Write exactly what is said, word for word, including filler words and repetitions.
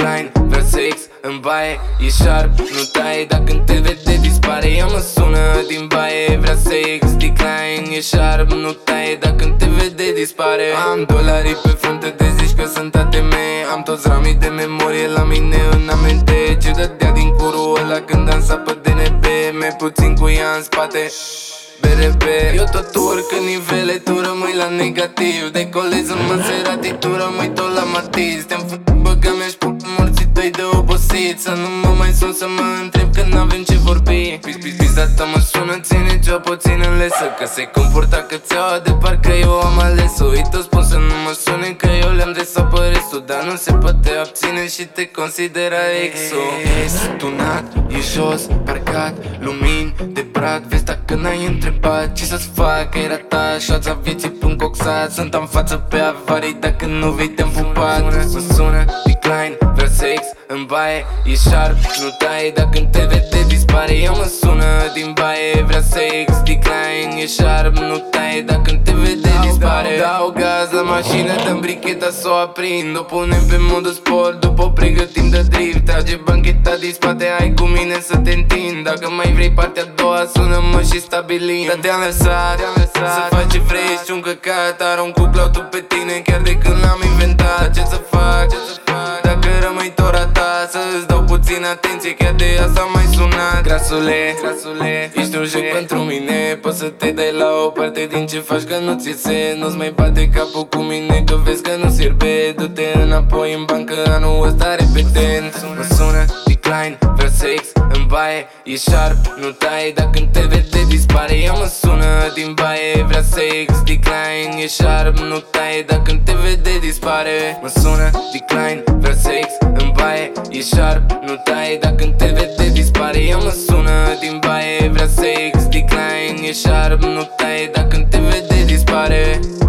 decline, vrea sex în baie, e sharp, nu taie, dacă te vede dispare. Ea mă sună din baie, vrea sex, decline, e sharp, nu taie, dacă te vede dispare. Am dolarii pe frunte, te zici că sunt A T M. Am toți ramii de memorie la mine în aminte. Ce dădea din curul ăla când dansa pe D N B. Mai puțin cu ea în spate B R B. Eu tot urc în nivele, tu rămâi la negativ. Decolez în Maserati, tu rămâi tot la Matiz. Te-am făcut băga mea-și pun morții tăi de obosit. Să nu mă mai sun să mă întreb că n-avem ce vorbi. Pizda ta mă sună, ține ce-o puțin în lesă, că se comporta că ți-au de parcă eu am ales-o. Îi tot spun să nu mă sune, că eu le-am desapă restul. Dar nu se poate abține și te considera exo. E tunat, e jos, parcat, lumini de brad. Vezi dacă n-ai întrebat ce să-ți fac, era ta șața vieții pun coxat. Sunt în față pe avarii, dacă nu vei te-am pupat. Mă sună, decline, vrea sex în baie, e sharp, nu taie, dacă te vede dispare. Ea mă sună din baie, vrea sex, decline, e sharp, nu taie, dacă te vede dispare. Dau gaz la mașină, dăm bricheta s-o aprind. O punem pe modul sport, după o pregătim de drift. Trage bancheta din spate, hai cu mine să te întind. Dacă mai vrei partea a doua, sună-mă și stabilim. Dar te-am lăsat, să faci ce vrei, ești un căcat. Arunc cu cloud-ul pe tine, chiar de când l-am inventat. Ce să fac, dacă rămâi tot ratat, să-ți dau puțin atenție, chiar de asta am mai sunat. Grasule, grasule, ești un joc pentru mine. Poți să te dai la o parte din ce faci, că nu ți iese. Nu-ți mai bate capul cu mine, că vezi că nu sirbe. Du-te înapoi în bancă, anul ăsta repetent. Mă sună, decline, vrea sex în baie, e sharp, nu taie, dacă te vede dispare. Ea mă sună din baie, vrea sex, decline, e sharp, nu taie, dacă te vede dispare. Mă sună, decline, vrea sex în baie, e sharp, nu taie, dacă te vede dispare. Ea mă sună din baie, vrea sex, decline, e sharp, nu taie, dacă te vede dispare.